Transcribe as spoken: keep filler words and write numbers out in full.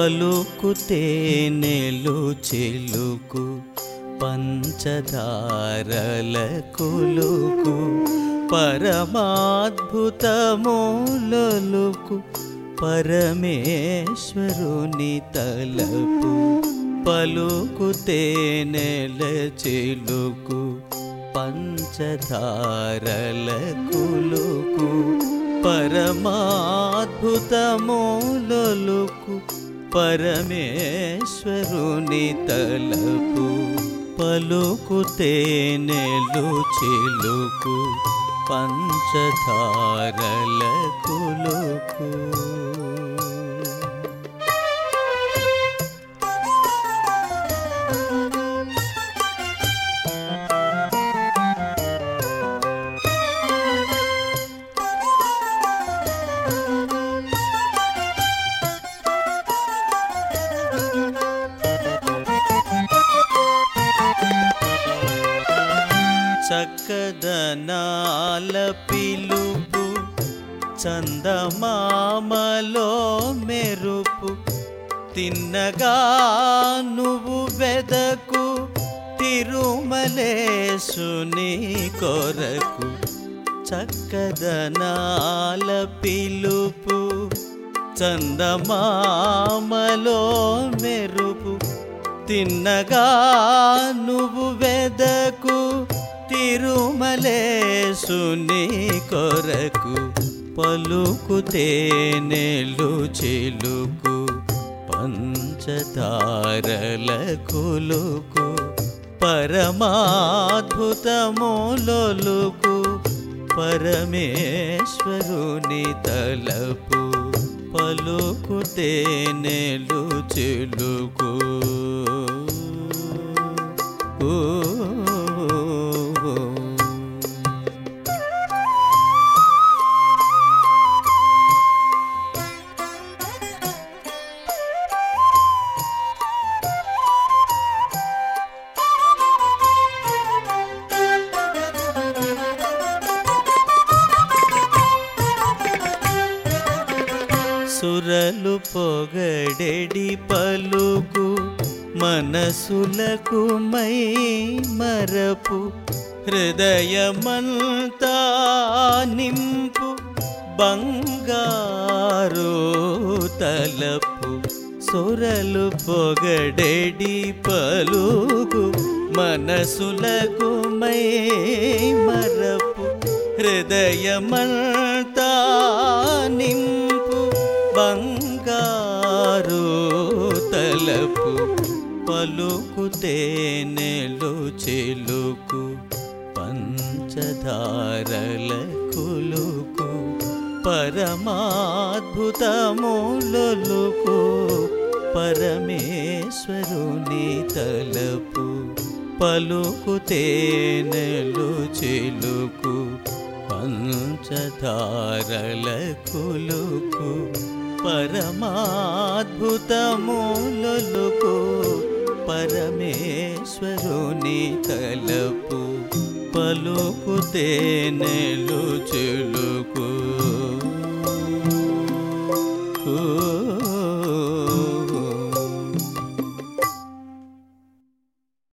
పలుకుతే నెలు చిలుకు పంచదారల కులుకు పరమాద్భుతమూలొలుకు పరమేశ్వరుని తలపు పలుకుతే నెల చిలుకు పంచదారల కులుకు పరమాద్భుతమూలొలుకు పరమేశ్వరుని తలపు పలుకుతే నెలు చిలుకు పంచదారల కులుకు. చక్కదనాల పిలుపు చందమామలో మెరుపు తిన్నగా నువ్వు వెదకు తిరుమలేశుని కొరకు. చక్కదనాల పిలుపు చందమామలో మెరుపు తిన్నగా నువ్వు వెదకు తిరుమలేశుని కొరకు పలుకుతే నెలు చిలుకు పంచదారల కులుకు పరమాద్భుతమూలొలుకు పరమేశ్వరుని తలపు పలుకుతే నెలు చిలుకు. సురలు పొగడెడి పలుకు మనసులకు మై మరపు హృదయమంతా నింపు బంగారు తలపు. సురలు పొగడెడి పలుకు మనసులకు మై మరపు హృదయమంతా నింపు బంగారు తలపు పలుకుతే నెలు చిలుకు పంచదారల కులుకు పరమాద్భుతమూలొలుకు పరమేశ్వరుని తలపు పలుకుతే నెలు చిలుకు పంచదారల కులుకు పరమాద్భుతమూలొలుకు పరమేశ్వరుని తలపు పలుకుతే నెలు చిలుకు.